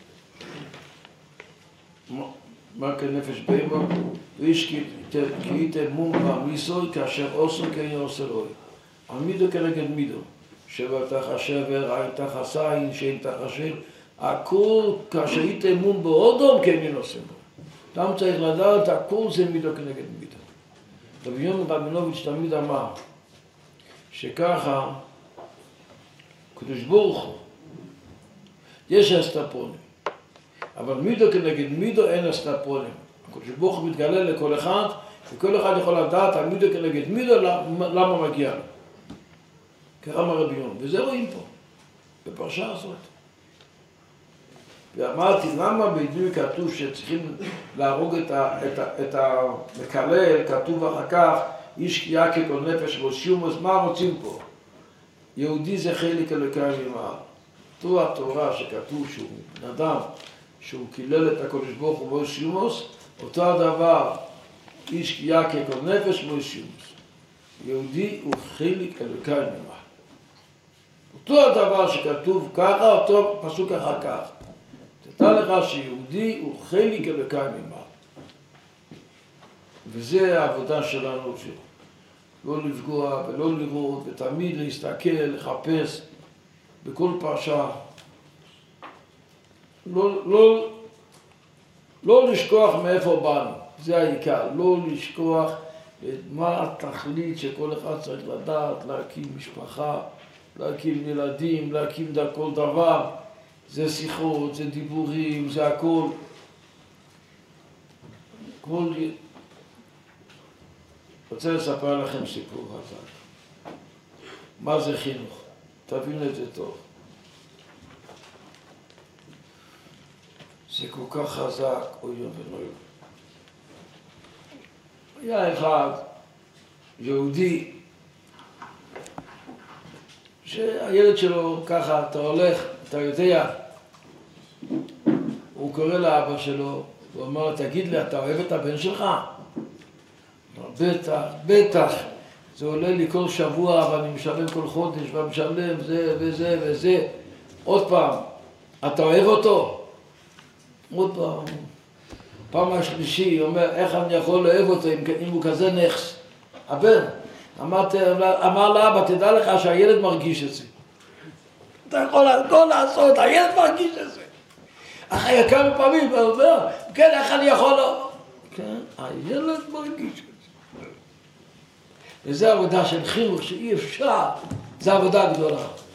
מה כנפש בהמה, ואיש כי יתן מום מיסוי, כאשר עושו כן יעשה רוי. עמידו כנגד מידו, שבר תחת שבר, עין תחת סין, שאין תחת שין, הכל כאשר יתן מום באודום כן יעשה בו. אדם צריך לדעת, הכל זה מידו כנגד מידו. רבי יונה רבינוביץ' תמיד אמר, שככה, קדוש ברוך הוא, יש אסטרפונים. אבל מידו כנגד מידו אין אסטרפונים. הקדוש ברוך הוא מתגלה לכל אחד, וכל אחד יכול לדעת על מידו כנגד מידו למה מגיע לו. ככה אמר רבי יונה, וזה רואים פה, בפרשה הזאת. ואמרתי, למה בדיוק כתוב שצריכים להרוג את המקלל, כתוב אחר כך, איש יקק או נפש ושיומוס, מה רוצים פה? יהודי זה חלק אלוקי ממעל. זו התורה שכתוב שהוא אדם, שהוא קילל את הקדוש ברוך הוא ושיומוס, אותו הדבר, איש יקק או נפש ושיומוס. יהודי הוא חלק אלוקי ממעל. אותו הדבר שכתוב ככה, אותו פסוק אחר כך. תדע לך שיהודי הוא חלק אלוקי ממעל. וזה העבודה שלנו, לא לפגוע ולא לראות, ותמיד להסתכל, לחפש בכל פרשה. לא לשכוח מאיפה באנו, זה העיקר. לא לשכוח מה התכלית שכל אחד צריך לדעת, להקים משפחה, להקים ילדים, להקים כל דבר. זה שיחות, זה דיבורים, זה הכל. רוצה לספר לכם סיפור חזק. מה זה חינוך? תבינו את זה טוב. זה כל כך חזק, אוי ונוי. היה אחד יהודי שהילד שלו ככה, אתה הולך, אתה יודע, הוא קורא לאבא שלו, הוא אומר, תגיד לי, אתה אוהב את הבן שלך? בטח, בטח, זה עולה לי כל שבוע ואני משלם כל חודש ואני משלם זה וזה וזה. עוד פעם, אתה אוהב אותו? עוד פעם. פעם השלישי אומר, איך אני יכול לאהוב אותו אם הוא כזה נכס? הבן, אמר לאבא, תדע לך שהילד מרגיש את זה. אתה יכול הכל לעשות, הילד מרגיש את זה. אחרי כמה פעמים, הוא אומר, כן, איך אני יכול... כן, הילד מרגיש את זה. וזו עבודה של חינוך שאי אפשר, זו עבודה גדולה.